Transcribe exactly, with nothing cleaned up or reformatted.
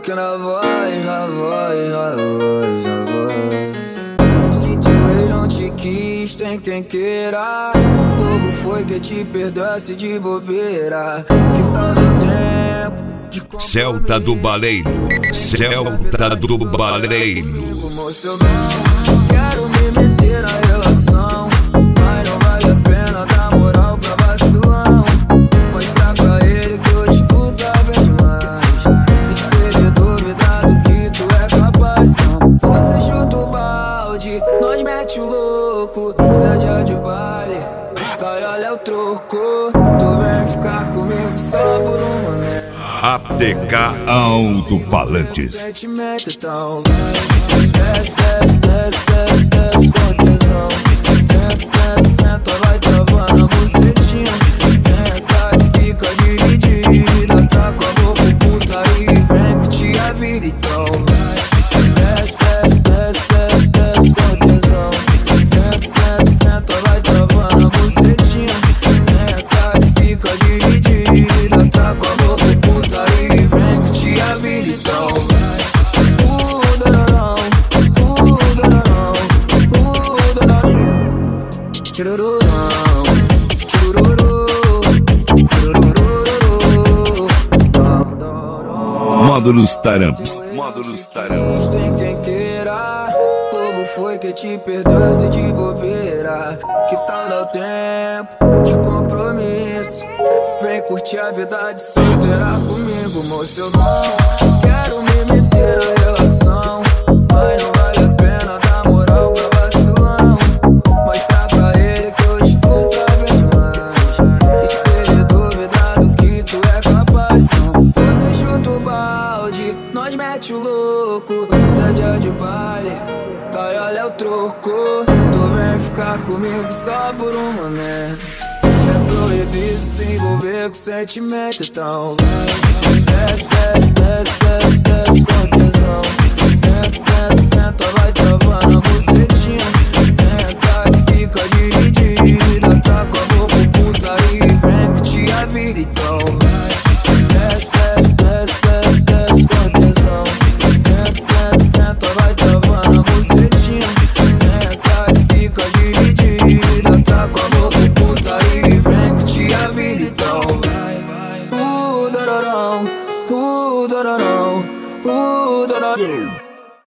que na voz, na voz, na voz, na voz. Se teu ex não te quis, tem quem queira. O povo foi que te perdoasse de bobeira. Que tal no tempo de Celta do Baleiro, Celta do Baleiro. Moço, eu não quero me meter na relação, mas não vale a pena dar moral pra vacilão. Mostrar pra ele que hoje tu tá bem demais, e se ele duvidar do que tu é capaz, não. Você chuta o balde, nós mete o louco. Isso é dia de baile, cai, olha o troco. Tu vem ficar comigo só por um momento. A T K Alto-Falantes. Sentimento, então vem, desce, desce, desce, desce, desce com tesão. Senta, senta, senta, vai travando a bucetinha. Sensa que fica dividida, tá com a boca puta e vem curtir a vida, então vai. Desce, desce, desce, desce, desce com tesão. Senta, senta, senta, vai travando a bucetinha. Sensa que fica dividida, tá com a boca puta e vem curtir a vida, então vai. Módulos Taramps, Módulos Taramps. Tem quem queira, o povo foi que te perdoasse de bobeira. Que tal dar o tempo de compromisso? Vem curtir a vida de solteira comigo, moço. Eu não quero me meter na relação, mas não vale a pena dar moral pra vacilão. Mostrar pra ele que hoje tu tá bem demais, e se ele duvidar do que tu é capaz, não. Você chuta o balde, nós mete o louco. Isso é dia de baile, cai, olha o troco. Tu vem ficar comigo só por um momento. É proibido se envolver com sentimento, então vem. Desce, desce, desce, desce, desce com tesão. Senta, senta, senta, vai travando a bucetinha. Sensa que fica dividida.